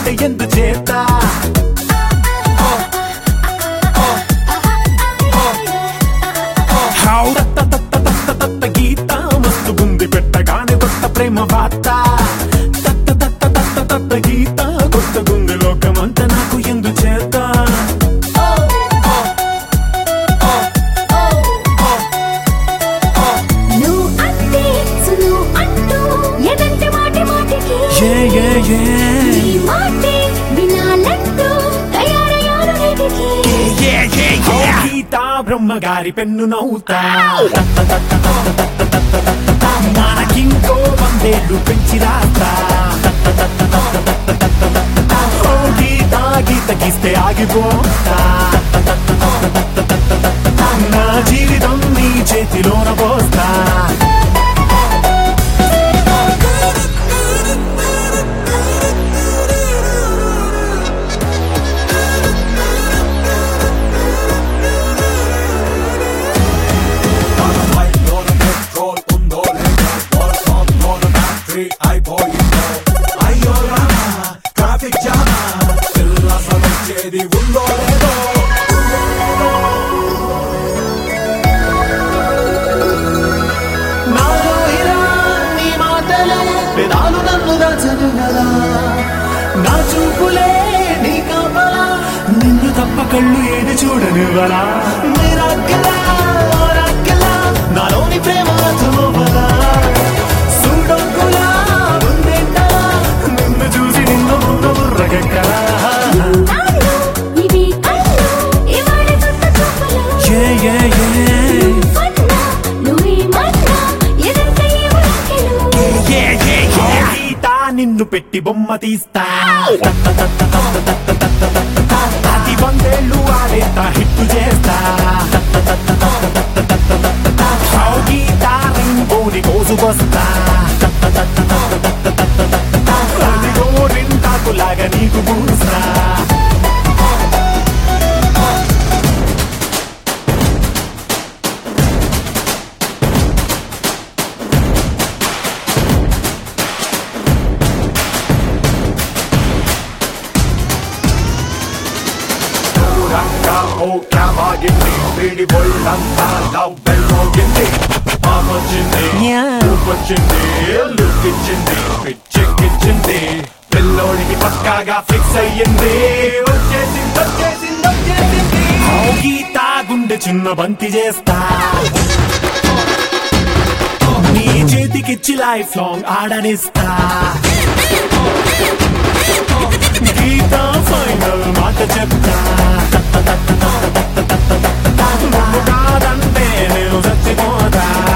ఉంటే ఎందు చేత గీత మస్తు గుంది పెట్టగానే కొత్త ప్రేమ వార్త గీత కొత్త గుంది లోకమంతా నాకు ఎందు చేత గీతా బ్రహ్మగారి పెన్ను నవ్వుతా మనకింకో 100 ఏళ్ళు పెంచి రాస్తా గీతా గీత గీస్తే ఆగిపోతా నా జీవితం నీ చేతిలోన పోస్తా నా చూపులే నీ కాపలా నిన్ను తప్ప కళ్ళు ఏది చూడనివ్వరా నాలోని ప్రేమ అర్థమవ్వరా సూడొక్కులా ఉందేంటలా నిన్ను చూసి నిన్ను ముందు బుర్రగెక్కరా నిన్ను పెట్టి బొమ్మ తీస్తా అది 100 ఏళ్ళు ఆడేస్తా హిట్టు చేస్తా గీతా రింగోని కోసుకొస్తా అదిగో రింటాకులాగా నీకు పూస్తా క్యాబాగింది వీడి బొళ్ళంతా లవ్ బెల్ మోగింది పాపొచ్చింది ఊపొచ్చింది లుక్కిచ్చింది పిచ్చెక్కిచ్చింది పిల్లోడికి పక్కాగా ఫిక్స్ అయ్యింది వచ్చేసింది గీతా గుండె చిన్న బంతి చేస్తా నీ చేతికిచ్చి లైఫ్ లాంగ్ ఆడనిస్తా గీతా ఫైనల్ మాట చెప్తా కాదంటే నేను చచ్చిపోతా